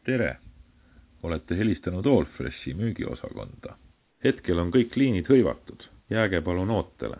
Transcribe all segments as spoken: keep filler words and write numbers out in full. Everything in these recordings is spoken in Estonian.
Tere! Olete helistanud Allfreshi müügiosakonda. Hetkel on kõik liinid hõivatud. Jääge palun ootele.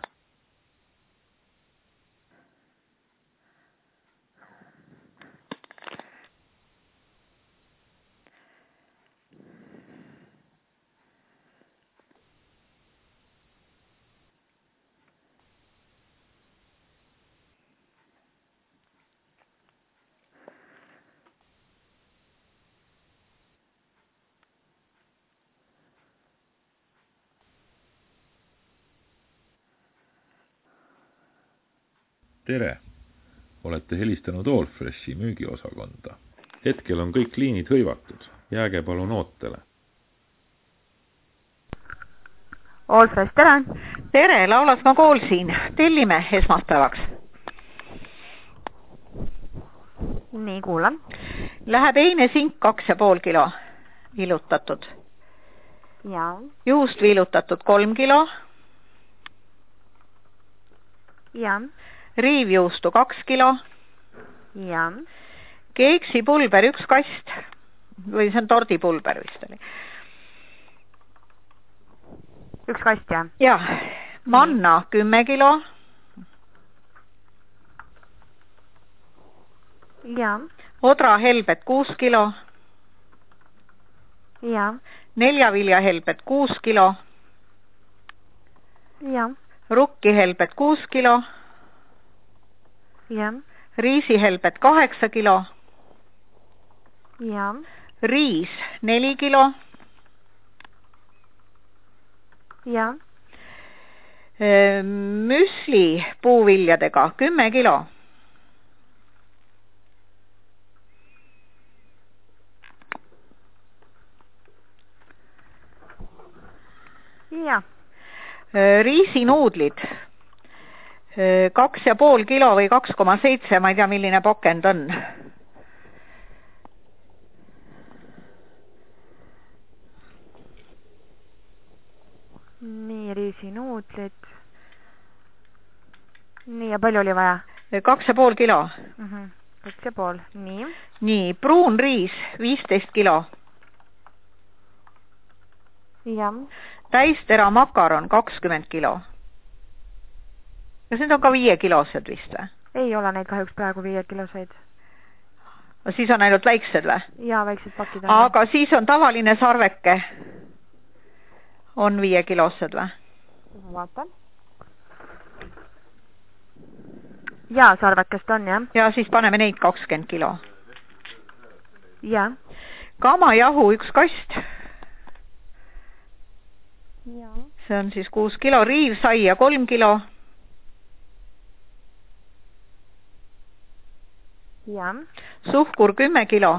Tere! Olete helistanud Allfreshi müügiosakonda. Hetkel on kõik liinid hõivatud. Jääge palun ootele. Allfresh, tere! Tere, Laulasmaa kool siin. Tellime esmaspäevaks. Nii, kuulan. Läheb eine sink kaks ja pool kilo viilutatud. Ja. Juust viilutatud kolm kilo. Ja. Riivjuustu kaks kilo. Ja. Keeksipulber üks kast. Või see on tordipulber vist oli. Üks kast, jah? Jah. Manna kümme kilo. Ja. Odrahelbet kuus kilo. Ja. Neljaviljahelbet kuus kilo. Ja. Rukkihelbet kuus kilo. Ja. Riisihelbet kaheksa kilo. Ja. Riis neli kilo. Ja. Müsli puuviljadega kümme kilo. Ja. Riisinuudlid kaks ja pool kilo või kaks koma seitse, ma ei tea, milline pakend on. Nii, riisinuudlid. Nii, ja palju oli vaja? Kaks ja pool kilo. Uh -huh. Kaks ja pool, nii. Nii, pruun riis viisteist kilo. Ja. Täistera makaron kakskümmend kilo. Kas need on ka viiekilosed vist või? Ei ole neid kahjuks praegu viiekiloseid. Siis on ainult väiksed või? Jaa, väiksed pakid on. Aga siis on tavaline sarveke. On viiekilosed või? Vaatan. Jaa, sarvekest on, jah. Ja siis paneme neid kakskümmend kilo. Jaa. Kamajahu üks kast. Jaa. See on siis kuus kilo. Riivsaia kolm kilo. Ja. Suhkur kümme kilo.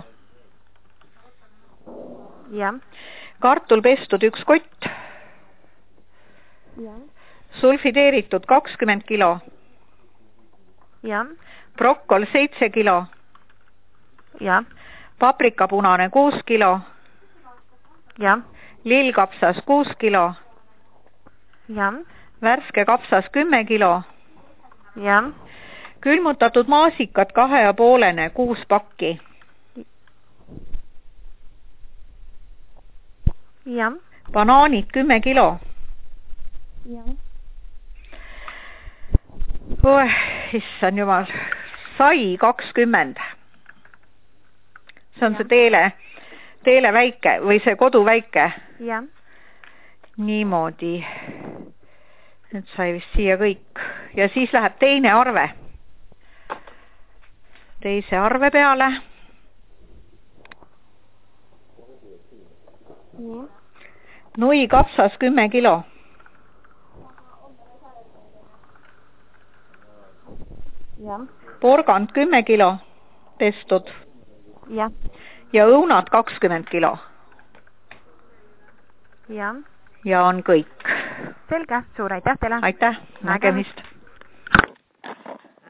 Ja. Kartul pestud üks kott. Ja. Sulfideeritud kakskümmend kilo. Ja. Brokkol seitse kilo. Ja. Paprikapunane kuus kilo. Ja. Lillkapsas kuus kilo. Ja. Värske kapsas kümme kilo. Ja. Külmutatud maasikad kahe ja poolene kuus pakki. Ja. Banaanid kümme kilo. Ja. Oeh, issand jumal. Sai kakskümmend. See on ja. See teele, teele väike või see kodu väike. Ja. Niimoodi. Nüüd sai vist siia kõik. Ja siis läheb teine arve. Teise arve peale. Ja. Nui kapsas kümme kilo. Ja. Porgand kümme kilo pestud. Ja. Ja õunad kakskümmend kilo. Ja. Ja on kõik. Selge, suur aitäh teile. Aitäh, nägemist.